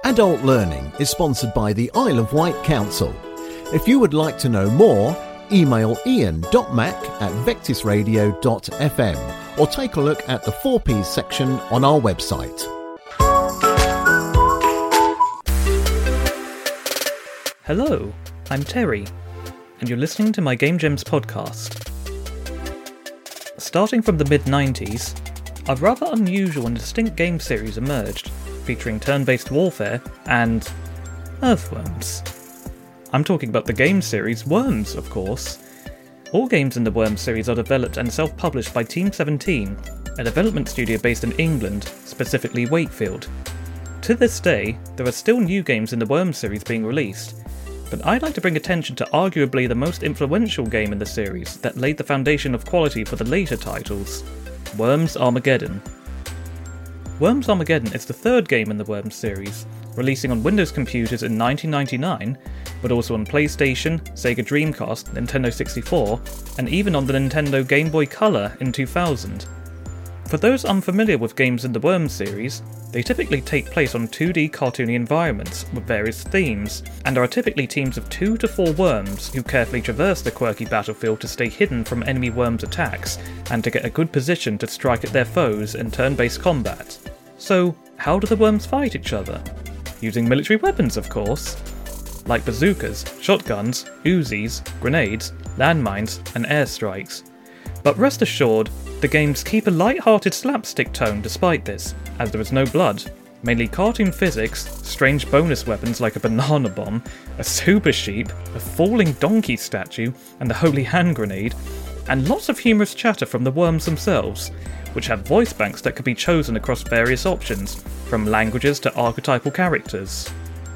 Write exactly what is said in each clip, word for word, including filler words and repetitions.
Adult Learning is sponsored by the Isle of Wight Council. If you would like to know more, email ian dot mac at vectisradio dot f m or take a look at the four Ps section on our website. Hello, I'm Terry, and you're listening to my Game Gems podcast. Starting from the mid nineties, a rather unusual and distinct game series emerged, featuring turn-based warfare and earthworms. I'm talking about the game series Worms, of course. All games in the Worms series are developed and self-published by Team seventeen, a development studio based in England, specifically Wakefield. To this day, there are still new games in the Worms series being released, but I'd like to bring attention to arguably the most influential game in the series that laid the foundation of quality for the later titles, Worms Armageddon. Worms Armageddon is the third game in the Worms series, releasing on Windows computers in nineteen ninety-nine, but also on PlayStation, Sega Dreamcast, Nintendo sixty-four, and even on the Nintendo Game Boy Color in two thousand. For those unfamiliar with games in the Worms series, they typically take place on two D cartoony environments with various themes, and are typically teams of two to four worms who carefully traverse the quirky battlefield to stay hidden from enemy worms' attacks, and to get a good position to strike at their foes in turn-based combat. So, how do the worms fight each other? Using military weapons, of course, like bazookas, shotguns, Uzis, grenades, landmines, and airstrikes. But rest assured, the games keep a light-hearted slapstick tone despite this, as there is no blood, mainly cartoon physics, strange bonus weapons like a banana bomb, a super sheep, a falling donkey statue, and the holy hand grenade, and lots of humorous chatter from the worms themselves, which have voice banks that can be chosen across various options, from languages to archetypal characters.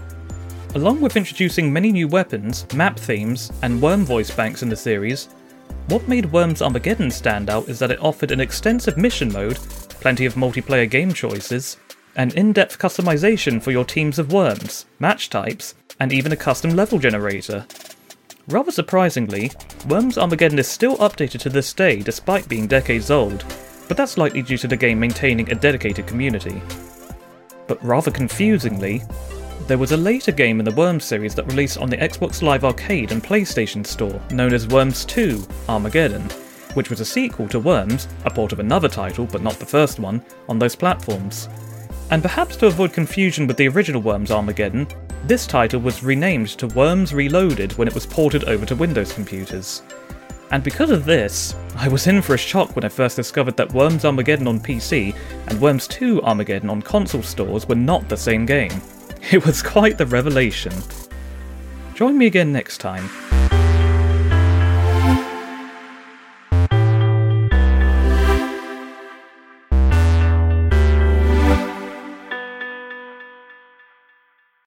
Along with introducing many new weapons, map themes, and worm voice banks in the series, what made Worms Armageddon stand out is that it offered an extensive mission mode, plenty of multiplayer game choices, and in-depth customization for your teams of worms, match types, and even a custom level generator. Rather surprisingly, Worms Armageddon is still updated to this day despite being decades old, but that's likely due to the game maintaining a dedicated community. But rather confusingly, there was a later game in the Worms series that released on the Xbox Live Arcade and PlayStation Store, known as Worms two Armageddon, which was a sequel to Worms, a port of another title but not the first one, on those platforms. And perhaps to avoid confusion with the original Worms Armageddon, this title was renamed to Worms Reloaded when it was ported over to Windows computers. And because of this, I was in for a shock when I first discovered that Worms Armageddon on P C and Worms two Armageddon on console stores were not the same game. It was quite the revelation. Join me again next time.